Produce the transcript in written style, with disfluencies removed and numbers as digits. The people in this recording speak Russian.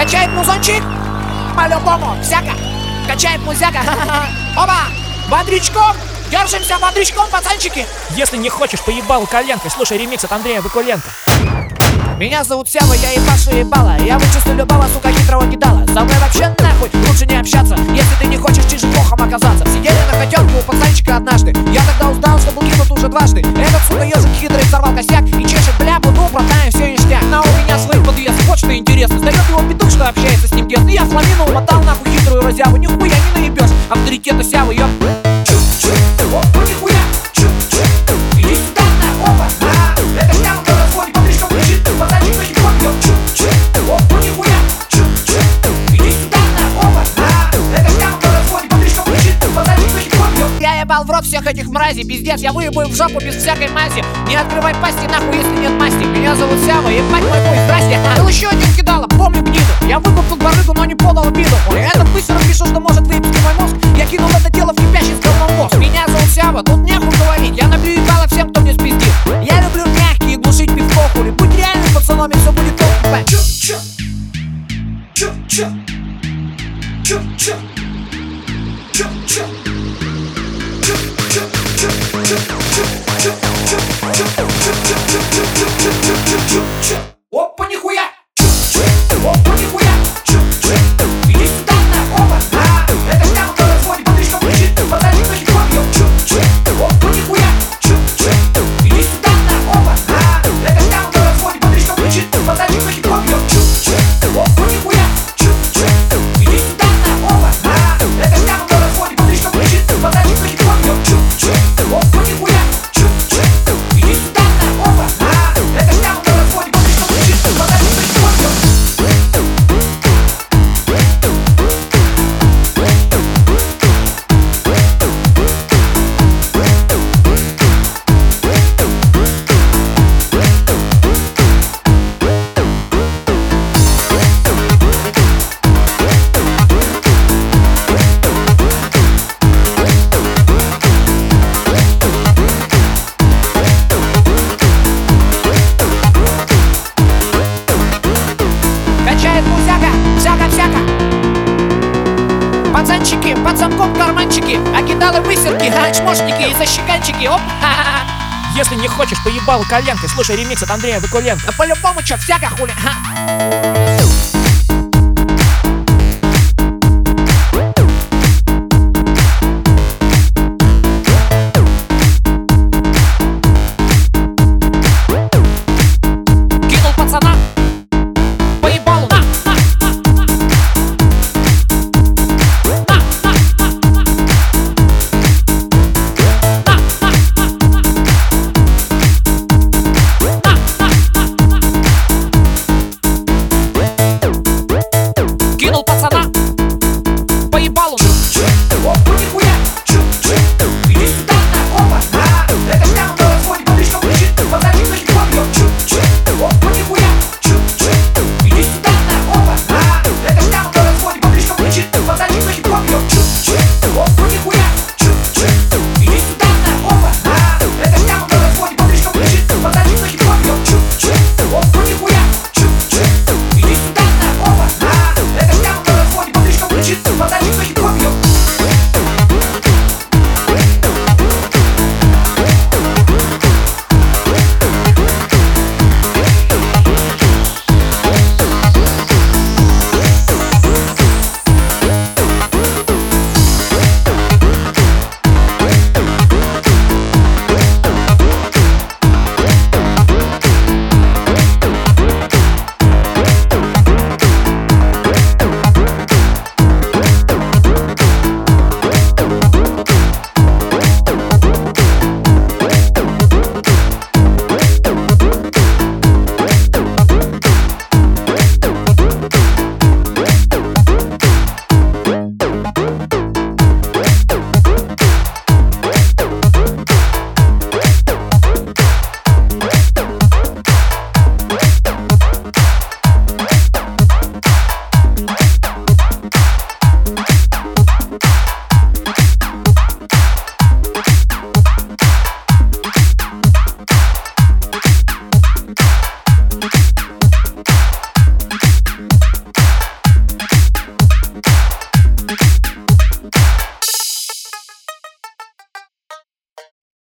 Качает музончик, по-любому, всяко. Качает музяка, оба, бодрячком. Держимся бодрячком, пацанчики. Если не хочешь поебалу коленкой, слушай ремикс от Андрея Вакуленко. Меня зовут Сява, я ебашу ебала. Я вычислю любого, сука, хитрого кидала. Со мной вообще нахуй лучше не общаться, если ты не хочешь чижбохом оказаться. Сидели на котенке у пацанчика однажды. Я тогда узнал, что был кинут уже дважды. Этот, сука, ежик хитрый сорвал косяк и чешет бляпу, ну, братан, все ништяк. Но у меня свой подъезд, вот что интересно. Сдает его петух, что общается с ним дед. И я фламину умотал нахуй хитрую разяву. Нихуя не наебешь, авторитета Сявы, ёп. Опа, нихуя, иди сюда, на, опа, это Сява, кто разводит, бодрячком кричит, пацанчик на хип-хоп, ёп, опа, нихуя, иди сюда, на, опа, это Сява, кто разводит, бодрячком кричит, пацанчик на хип-хоп, ёп. Я ебал в рот всех этих мразей, пиздец, я выебаю в жопу без всякой мази. Не открывай пасти нахуй, если нет масти. Меня зовут Сява, ебать мой хуй, здрасте. Был еще один кидала, помню гниду. Я выкупил барыгу, но не подал обиду. Ой, этот быстро пишу, что может выебать мой мозг. Я кинул это дело в кипящий с говном мозг. Меня зовут Сява, тут нехуй говорить. Я набью ебало всем, кто мне спиздит. Я люблю мягкие, глушить пивко, хули. Будь реальным пацаном, и все будет топ. Опа, нихуя! Опа, нихуя! Иди сюда, на, опа! Это Сява, кто разводит, бодрячком кричит, пацанчик на хип-хоп, ёп! Опа, нихуя! Иди сюда, на, опа! Это Сява, кто разводит, бодрячком кричит, пацанчик на хип-хоп, ёп! Опа, нихуя! Иди сюда, на, опа! Это Сява, кто разводит, бодрячком кричит, пацанчик на хип-хоп, ёп! Опа, нихуя! Иди сюда, на, опа! Это Сява, кто разводит, бодрячком кричит, пацанчик на хип-хоп, ёп! Качает музяка, всяко-всяко. Пацанчики, под замком карманчики, акидалы высерки, чмошники и защеканчики, оп. Если не хочешь поебалу коленкой, слушай ремикс от Андрея Вакуленко. А по-любому чё, всяко хули. Кинул пацана.